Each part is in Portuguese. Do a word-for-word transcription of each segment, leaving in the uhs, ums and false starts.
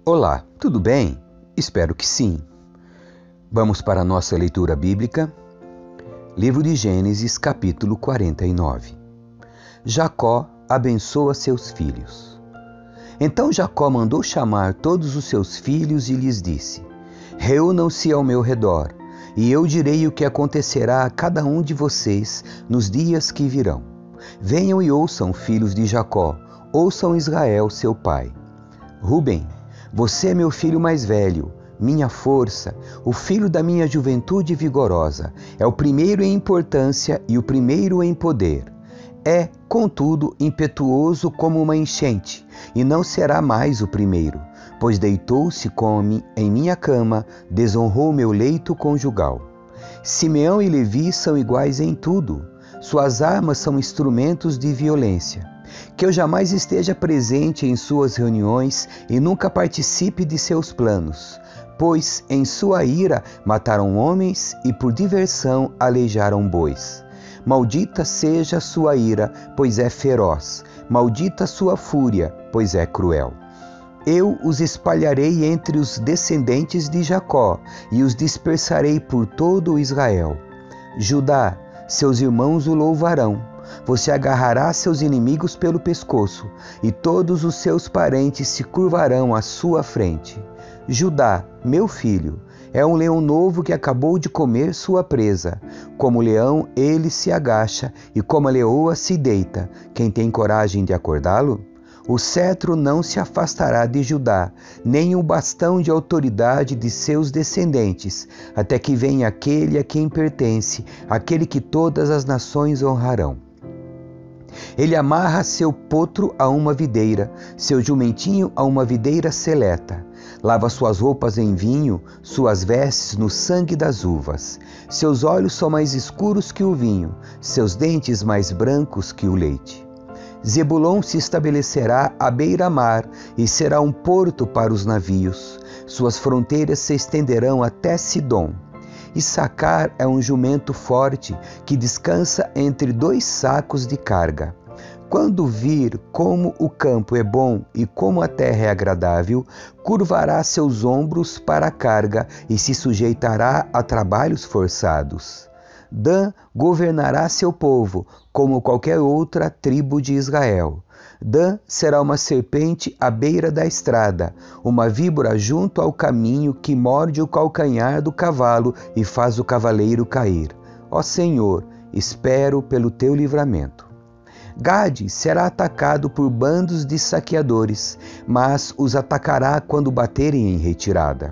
Olá, tudo bem? Espero que sim. Vamos para a nossa leitura bíblica? Livro de Gênesis, capítulo quarenta e nove. Jacó abençoa seus filhos. Então Jacó mandou chamar todos os seus filhos e lhes disse: Reúnam-se ao meu redor, e eu direi o que acontecerá a cada um de vocês nos dias que virão. Venham e ouçam, filhos de Jacó, ouçam Israel, seu pai. Rubem, você é meu filho mais velho, minha força, o filho da minha juventude vigorosa. É o primeiro em importância e o primeiro em poder. É, contudo, impetuoso como uma enchente, e não será mais o primeiro, pois deitou-se com em minha cama, desonrou meu leito conjugal. Simeão e Levi são iguais em tudo. Suas armas são instrumentos de violência. Que eu jamais esteja presente em suas reuniões e nunca participe de seus planos, pois em sua ira mataram homens e por diversão aleijaram bois. Maldita seja sua ira, pois é feroz. Maldita sua fúria, pois é cruel. Eu os espalharei entre os descendentes de Jacó e os dispersarei por todo o Israel. Judá, seus irmãos o louvarão. Você agarrará seus inimigos pelo pescoço, e todos os seus parentes se curvarão à sua frente. Judá, meu filho, é um leão novo que acabou de comer sua presa. Como leão, ele se agacha, e como a leoa se deita. Quem tem coragem de acordá-lo? O cetro não se afastará de Judá, nem o bastão de autoridade de seus descendentes, até que venha aquele a quem pertence, aquele que todas as nações honrarão. Ele amarra seu potro a uma videira, seu jumentinho a uma videira seleta. Lava suas roupas em vinho, suas vestes no sangue das uvas. Seus olhos são mais escuros que o vinho, seus dentes mais brancos que o leite. Zebulon se estabelecerá à beira-mar e será um porto para os navios. Suas fronteiras se estenderão até Sidom. Issacar é um jumento forte que descansa entre dois sacos de carga. Quando vir como o campo é bom e como a terra é agradável, curvará seus ombros para a carga e se sujeitará a trabalhos forçados. Dan governará seu povo, como qualquer outra tribo de Israel. Dan será uma serpente à beira da estrada, uma víbora junto ao caminho que morde o calcanhar do cavalo e faz o cavaleiro cair. Ó Senhor, espero pelo teu livramento. Gade será atacado por bandos de saqueadores, mas os atacará quando baterem em retirada.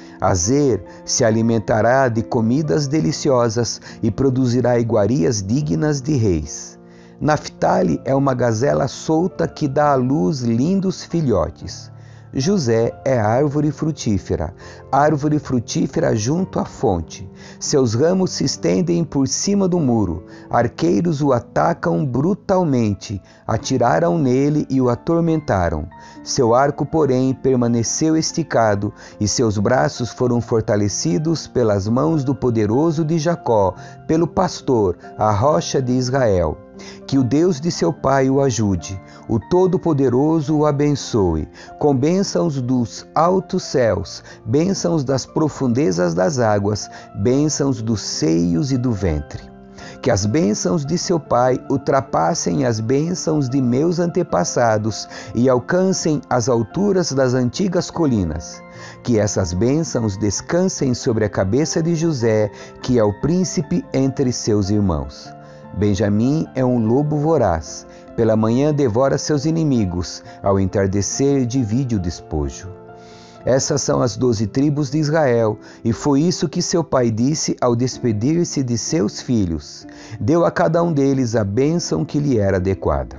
Azer se alimentará de comidas deliciosas e produzirá iguarias dignas de reis. Naftali é uma gazela solta que dá à luz lindos filhotes. José é árvore frutífera, árvore frutífera junto à fonte. Seus ramos se estendem por cima do muro. Arqueiros o atacam brutalmente, atiraram nele e o atormentaram. Seu arco, porém, permaneceu esticado, e seus braços foram fortalecidos pelas mãos do poderoso de Jacó, pelo pastor, a rocha de Israel. Que o Deus de seu pai o ajude, o Todo-Poderoso o abençoe, com bênçãos dos altos céus, bênçãos das profundezas das águas, bênçãos dos seios e do ventre. Que as bênçãos de seu pai ultrapassem as bênçãos de meus antepassados e alcancem as alturas das antigas colinas. Que essas bênçãos descansem sobre a cabeça de José, que é o príncipe entre seus irmãos. Benjamim é um lobo voraz. Pela manhã devora seus inimigos, ao entardecer divide o despojo. Essas são as doze tribos de Israel, e foi isso que seu pai disse ao despedir-se de seus filhos. Deu a cada um deles a bênção que lhe era adequada.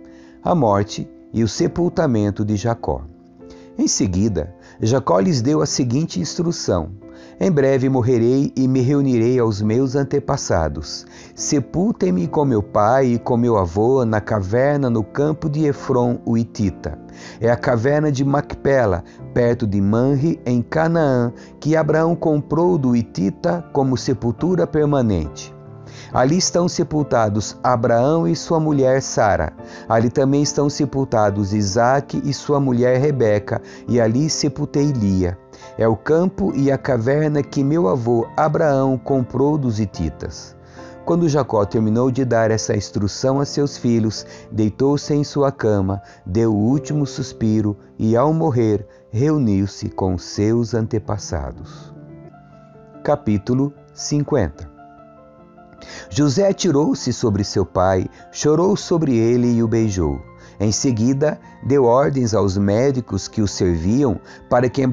A morte e o sepultamento de Jacó. Em seguida, Jacó lhes deu a seguinte instrução: Em breve morrerei e me reunirei aos meus antepassados. Sepultem-me com meu pai e com meu avô na caverna no campo de Efron, o Hitita. É a caverna de Macpela, perto de Manre, em Canaã, que Abraão comprou do Hitita como sepultura permanente. Ali estão sepultados Abraão e sua mulher Sara. Ali também estão sepultados Isaque e sua mulher Rebeca, e ali sepultei Lia. É o campo e a caverna que meu avô Abraão comprou dos hititas. Quando Jacó terminou de dar essa instrução a seus filhos, deitou-se em sua cama, deu o último suspiro e, ao morrer, reuniu-se com seus antepassados. Capítulo cinquenta. José atirou-se sobre seu pai, chorou sobre ele e o beijou. Em seguida, deu ordens aos médicos que o serviam para que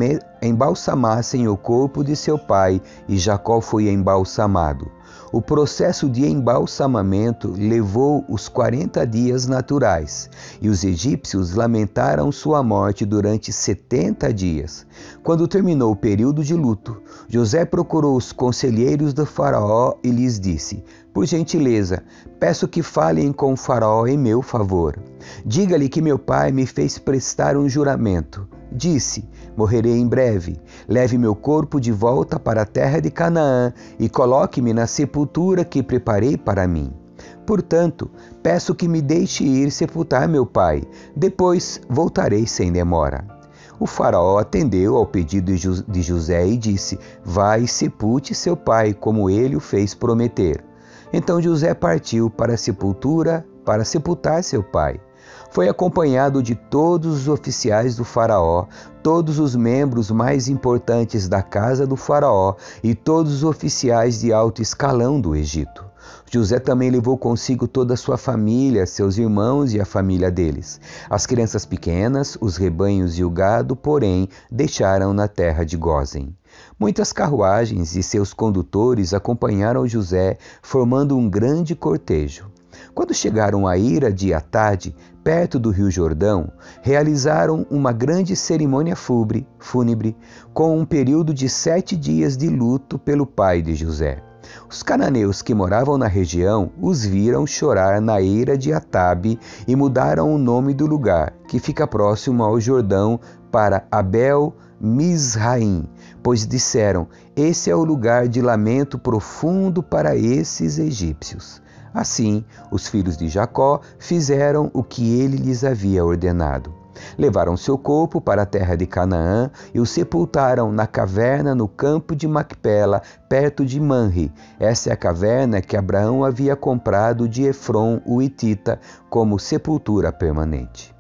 embalsamassem o corpo de seu pai, e Jacó foi embalsamado. O processo de embalsamamento levou os quarenta dias naturais, e os egípcios lamentaram sua morte durante setenta dias. Quando terminou o período de luto, José procurou os conselheiros do faraó e lhes disse: por gentileza, peço que falem com o faraó em meu favor. Diga-lhe que meu pai me fez prestar um juramento. Disse: morrerei em breve. Leve meu corpo de volta para a terra de Canaã e coloque-me na sepultura que preparei para mim. Portanto, peço que me deixe ir sepultar meu pai. Depois voltarei sem demora. O faraó atendeu ao pedido de José e disse: vai e sepulte seu pai, como ele o fez prometer. Então José partiu para a sepultura para sepultar seu pai. Foi acompanhado de todos os oficiais do faraó, todos os membros mais importantes da casa do faraó e todos os oficiais de alto escalão do Egito. José também levou consigo toda a sua família, seus irmãos e a família deles. As crianças pequenas, os rebanhos e o gado, porém, deixaram na terra de Gósen. Muitas carruagens e seus condutores acompanharam José, formando um grande cortejo. Quando chegaram à ira de Atade, perto do rio Jordão, realizaram uma grande cerimônia fúnebre, fúnebre, com um período de sete dias de luto pelo pai de José. Os cananeus que moravam na região os viram chorar na eira de Atabe e mudaram o nome do lugar, que fica próximo ao Jordão, para Abel Mizraim, pois disseram: esse é o lugar de lamento profundo para esses egípcios. Assim, os filhos de Jacó fizeram o que ele lhes havia ordenado. Levaram seu corpo para a terra de Canaã e o sepultaram na caverna no campo de Macpela, perto de Manre. Essa é a caverna que Abraão havia comprado de Efron, o hitita, como sepultura permanente.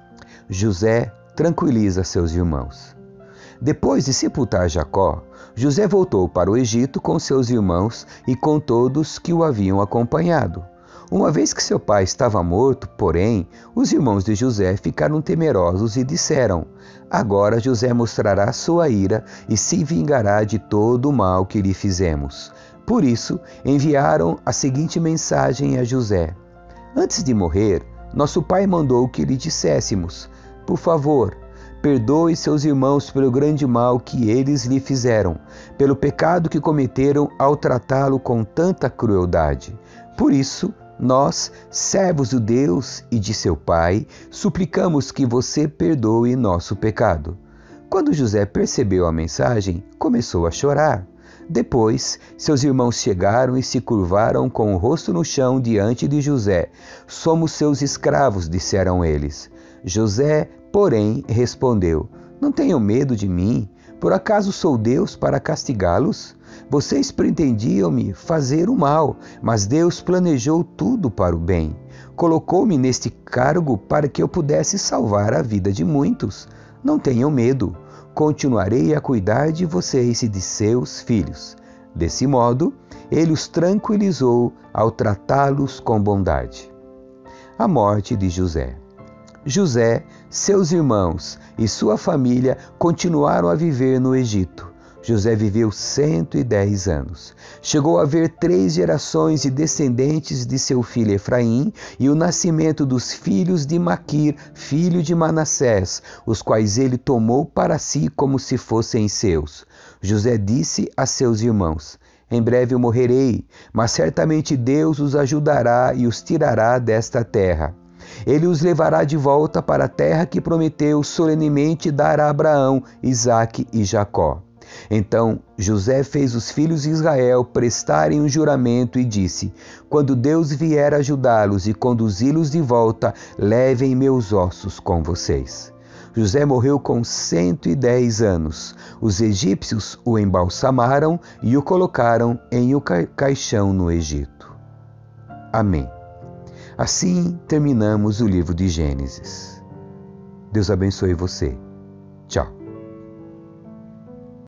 José tranquiliza seus irmãos. Depois de sepultar Jacó, José voltou para o Egito com seus irmãos e com todos que o haviam acompanhado. Uma vez que seu pai estava morto, porém, os irmãos de José ficaram temerosos e disseram: agora José mostrará sua ira e se vingará de todo o mal que lhe fizemos. Por isso, enviaram a seguinte mensagem a José: antes de morrer, nosso pai mandou que lhe disséssemos: por favor, perdoe seus irmãos pelo grande mal que eles lhe fizeram, pelo pecado que cometeram ao tratá-lo com tanta crueldade. Por isso, nós, servos do Deus e de seu pai, suplicamos que você perdoe nosso pecado. Quando José percebeu a mensagem, começou a chorar. Depois, seus irmãos chegaram e se curvaram com o rosto no chão diante de José. Somos seus escravos, disseram eles. José, porém, respondeu: não tenham medo de mim. Por acaso sou Deus para castigá-los? Vocês pretendiam-me fazer o mal, mas Deus planejou tudo para o bem. Colocou-me neste cargo para que eu pudesse salvar a vida de muitos. Não tenham medo. Continuarei a cuidar de vocês e de seus filhos. Desse modo, ele os tranquilizou ao tratá-los com bondade. A morte de José. José, seus irmãos e sua família continuaram a viver no Egito. José viveu cento e dez anos. Chegou a haver três gerações de descendentes de seu filho Efraim e o nascimento dos filhos de Maquir, filho de Manassés, os quais ele tomou para si como se fossem seus. José disse a seus irmãos: em breve eu morrerei, mas certamente Deus os ajudará e os tirará desta terra. Ele os levará de volta para a terra que prometeu solenemente dar a Abraão, Isaque e Jacó. Então José fez os filhos de Israel prestarem um juramento e disse: quando Deus vier ajudá-los e conduzi-los de volta, levem meus ossos com vocês. José morreu com cento e dez anos. Os egípcios o embalsamaram e o colocaram em um caixão no Egito. Amém. Assim terminamos o livro de Gênesis. Deus abençoe você. Tchau.